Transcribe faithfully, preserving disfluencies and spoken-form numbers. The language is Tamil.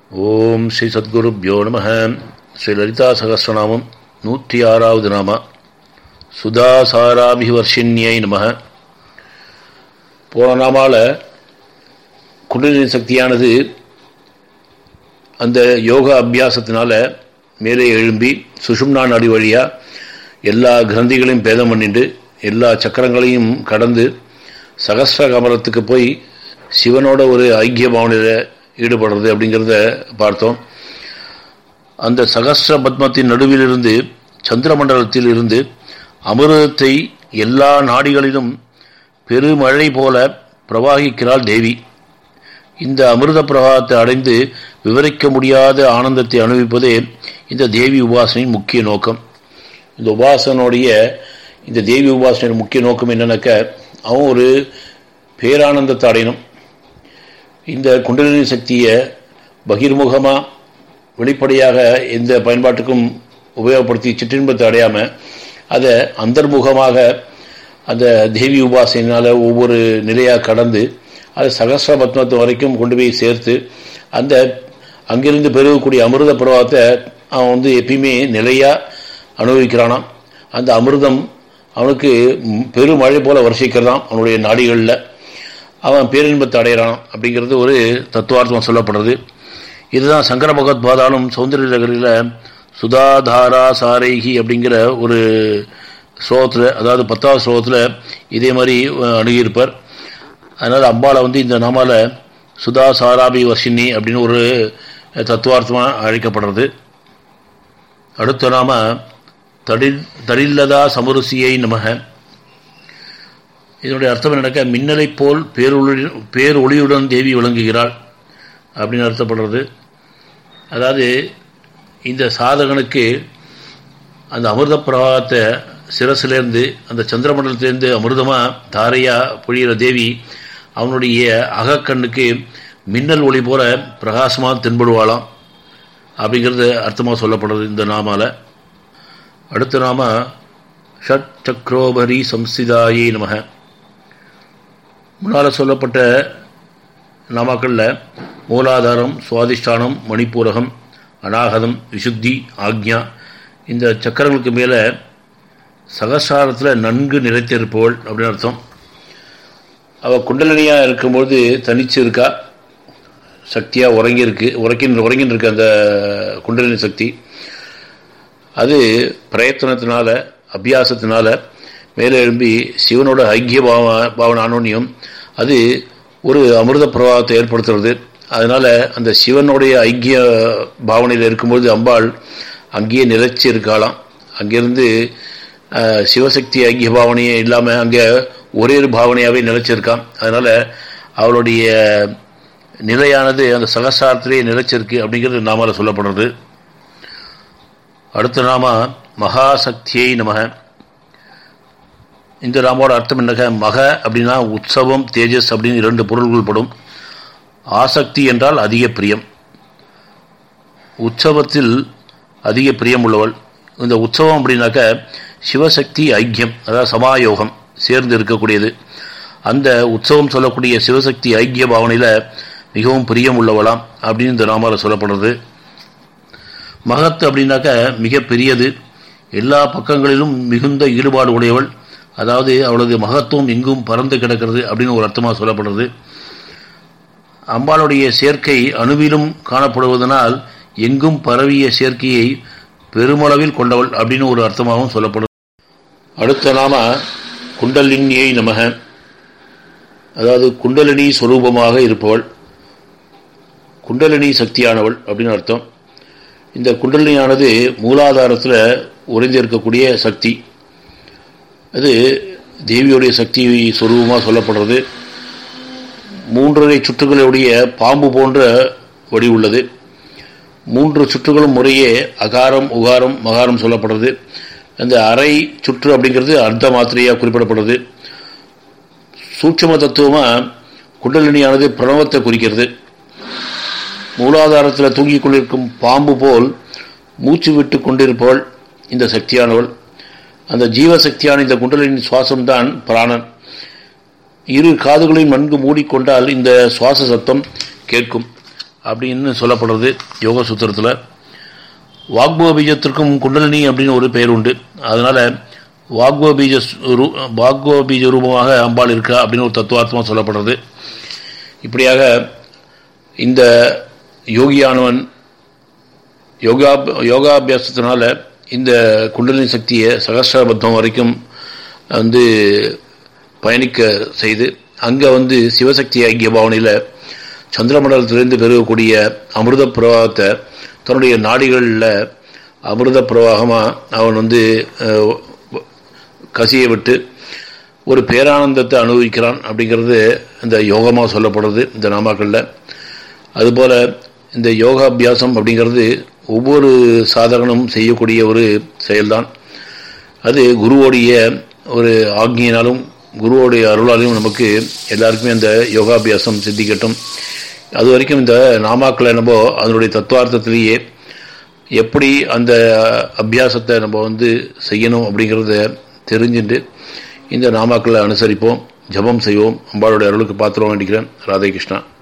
ஓம் ஸ்ரீ சத்குருப்யோ நம. ஸ்ரீ லலிதா சகஸ்ரநாமம் நூற்றி ஆறாவது நாம சுதாசாராபிவர்ஷின்யை நம. போன நாமால குண்டலினி சக்தியானது அந்த யோகா அபியாசத்தினால மேலே எழும்பி சுஷும்னா நாடி வழியாக எல்லா கிரந்திகளையும் பேதம் பண்ணிட்டு எல்லா சக்கரங்களையும் கடந்து சகஸ்ர கமலத்துக்கு போய் சிவனோட ஒரு ஐக்கிய பாவனையில் ஈடுபடுறது அப்படிங்கிறத பார்த்தோம். அந்த சகஸ்ர பத்மத்தின் நடுவிலிருந்து சந்திரமண்டலத்தில் இருந்து அமிர்தத்தை எல்லா நாடிகளிலும் பெருமழை போல பிரவாகிக்கிறாள் தேவி. இந்த அமிர்த பிரவாகத்தை அடைந்து விவரிக்க முடியாத ஆனந்தத்தை அனுபவிப்பதே இந்த தேவி உபாசனையின் முக்கிய நோக்கம். இந்த உபாசனுடைய இந்த தேவி உபாசனையின் முக்கிய நோக்கம் என்னன்னாக்க, அவன் ஒரு பேரானந்தத்தை அடையணும். இந்த குண்டலினி சக்தியை பகிர்முகமாக வெளிப்படையாக எந்த பயன்பாட்டுக்கும் உபயோகப்படுத்தி சிற்றின்பத்தை அடையாமல் அதை அந்தர்முகமாக அந்த தேவி உபாசனையினால் ஒவ்வொரு நிலையாக கடந்து அதை சகஸ்ர பத்மத்து வரைக்கும் கொண்டு போய் சேர்த்து அந்த அங்கிருந்து பெருகக்கூடிய அமிர்த பிரவாகத்தை அவன் வந்து எப்பயுமே நிலையாக அனுபவிக்கிறானாம். அந்த அமிர்தம் அவனுக்கு பெருமழை போல வருஷிக்கிறதாம். அவனுடைய நாடிகளில் அவன் பேரின்பத்தை அடைகிறான் அப்படிங்கிறது ஒரு தத்துவார்த்தம் சொல்லப்படுறது. இதுதான் சங்கர பகவத்பாதாலும் சௌந்தரிய லகரியில் சுதாதாரா சாரைகி அப்படிங்கிற ஒரு ஸ்லோகத்தில், அதாவது பத்தாவது ஸ்லோகத்தில் இதே மாதிரி அணுகியிருப்பார். அதனால் அம்பாளை வந்து இந்த நாமால சுதா சாராபி வர்ஷினி அப்படின்னு ஒரு தத்துவார்த்தமாக அழைக்கப்படுறது. அடுத்த நாம தடில் தடில்லதா சமருசியை நமக. இதனுடைய அர்த்தம் என்னக்க, மின்னலை போல் பேரொளி பேரொளியுடன் தேவி விளங்குகிறாள் அப்படின்னு அர்த்தப்படுறது. அதாவது இந்த சாதகனுக்கு அந்த அமிர்த பிரவாகத்தை சிரசிலேருந்து அந்த சந்திரமண்டலத்திலேருந்து அமிர்தமாக தாரையாக பொழிகிற தேவி அவனுடைய அகக்கண்ணுக்கு மின்னல் ஒளி போல பிரகாசமாக தென்படுவாளாம் அப்படிங்கிறது அர்த்தமாக சொல்லப்படுறது இந்த நாமால. அடுத்த நாம ஷட் சக்ரோபரி சம்ஸ்திதாயே நமக. முன்னால் சொல்லப்பட்ட நாமாக்களில் மூலாதாரம், சுவாதிஷ்டானம், மணிப்பூரகம், அநாகதம், விசுத்தி, ஆக்ஞா இந்த சக்கரங்களுக்கு மேலே சகசாரத்தில் நன்கு நிலைத்திருப்பவள் அப்படின்னு அர்த்தம். அவள் குண்டலினியாக இருக்கும்போது தனிச்சு இருக்கா, சக்தியாக உறங்கியிருக்கு உறக்கின் உறங்கின்னு இருக்கு அந்த குண்டலினி சக்தி. அது பிரயத்தனத்தினால அபியாசத்தினால மேலே எழும்பி சிவனோட ஐக்கிய பாவ பாவன அனோன்யம் அது ஒரு அமிர்த பிரவாகத்தை ஏற்படுத்துறது. அதனால் அந்த சிவனுடைய ஐக்கிய பாவனையில் இருக்கும்போது அம்பாள் அங்கேயே நிலைச்சி இருக்காளாம். அங்கேருந்து சிவசக்தி ஐக்கிய பாவனையே இல்லாமல் அங்கே ஒரே ஒரு பாவனையாகவே நிலைச்சிருக்கான். அதனால் அவளுடைய நிலையானது அந்த சகசாரத்திலேயே நிலைச்சிருக்கு அப்படிங்கிறது நாமால சொல்லப்படுறது. அடுத்த நாம மகாசக்தியை நமக. இந்த நாமோட அர்த்தம் என்னக்க, மக அப்படின்னா உற்சவம், தேஜஸ் அப்படின்னு இரண்டு பொருள்கள் படும். ஆசக்தி என்றால் அதிக பிரியம், உற்சவத்தில் அதிக பிரியம் உள்ளவள். இந்த உற்சவம் அப்படின்னாக்க சிவசக்தி ஐக்கியம், அதாவது சமாயோகம் சேர்ந்து இருக்கக்கூடியது. அந்த உற்சவம் சொல்லக்கூடிய சிவசக்தி ஐக்கிய பாவனையில் மிகவும் பிரியம் உள்ளவளாம் அப்படின்னு இந்த நாமால சொல்லப்படுறது. மகத் அப்படின்னாக்க மிக பெரியது, எல்லா பக்கங்களிலும் மிகுந்த ஈடுபாடு உடையவள். அதாவது அவளது மகத்துவம் எங்கும் பறந்து கிடக்கிறது அப்படின்னு ஒரு அர்த்தமாக சொல்லப்படுறது. அம்பாளுடைய சேர்க்கை அணுவிலும் காணப்படுவதனால் எங்கும் பரவிய சேர்க்கையை பெருமளவில் கொண்டவள் அப்படின்னு ஒரு அர்த்தமாகவும் சொல்லப்படுது. அடுத்த நாம குண்டலினியை நமக. அதாவது குண்டலினி ஸ்வரூபமாக இருப்பவள், குண்டலினி சக்தியானவள் அப்படின்னு அர்த்தம். இந்த குண்டலினியானது மூலாதாரத்தில் உறைந்திருக்கக்கூடிய சக்தி. அது தேவியுடைய சக்தி சொரூபமாக சொல்லப்படுறது. மூன்றரை சுற்றுகளுடைய பாம்பு போன்ற வடி உள்ளது. மூன்று சுற்றுகளும் முறையே அகாரம், உகாரம், மகாரம் சொல்லப்படுறது. அந்த அரை சுற்று அப்படிங்கிறது அர்த்த மாத்திரையாக குறிப்பிடப்படுறது. சூட்சும தத்துவமாக குண்டலினியானது பிரணவத்தை குறிக்கிறது. மூலாதாரத்தில் தூங்கிக் கொண்டிருக்கும் பாம்பு போல் மூச்சு விட்டு கொண்டிருப்பவள் இந்த சக்தியானவள். அந்த ஜீவசக்தியான இந்த குண்டலினி சுவாசம்தான் பிராணன். இரு காதுகளையும் நன்கு மூடிக்கொண்டால் இந்த சுவாச சத்தம் கேட்கும். அப்படின்னு சொல்லப்படுறது யோக சூத்திரத்தில். வாக்பவ பீஜத்திற்கும் குண்டலினி அப்படின்னு ஒரு பெயர் உண்டு. அதனால் வாக்பவ பீஜ வாக்பவ பீஜ ரூபமாக அம்பாள் இருக்கா அப்படின்னு ஒரு தத்துவார்த்தமாக சொல்லப்படுறது. இப்படியாக இந்த யோகியானவன் யோகா யோகாபியாசத்தினால இந்த குண்டலினி சக்தியை சகஸ்ரபத்தம் வரைக்கும் வந்து பயணிக்க செய்து அங்கே வந்து சிவசக்தி ஐக்கிய பாவனையில் சந்திரமண்டலத்திலிருந்து பெருகக்கூடிய அமிர்த பிரவாகத்தை தன்னுடைய நாடிகளில் அமிர்த பிரவாகமாக அவன் வந்து கசியை விட்டு ஒரு பேரானந்தத்தை அனுபவிக்கிறான் அப்படிங்கிறது இந்த யோகமாக சொல்லப்படுறது இந்த நாமாக்களில். அதுபோல் இந்த யோகாபியாசம் அப்படிங்கிறது ஒவ்வொரு சாதகனும் செய்யக்கூடிய ஒரு செயல்தான். அது குருவோடைய ஒரு ஆக்ஞியினாலும் குருவோடைய அருளாலையும் நமக்கு எல்லாருக்குமே அந்த யோகாபியாசம் சித்திக்கட்டும். அது வரைக்கும் இந்த நாமாக்களை நம்ம அதனுடைய தத்துவார்த்தத்திலேயே எப்படி அந்த அபியாசத்தை நம்ம வந்து செய்யணும் அப்படிங்கிறத தெரிஞ்சுட்டு இந்த நாமாக்களை அனுசரிப்போம், ஜபம் செய்வோம். அம்பாளுடைய அருளுக்கு பாத்திரம் வேண்டிக்கிறேன். ராதே கிருஷ்ணா.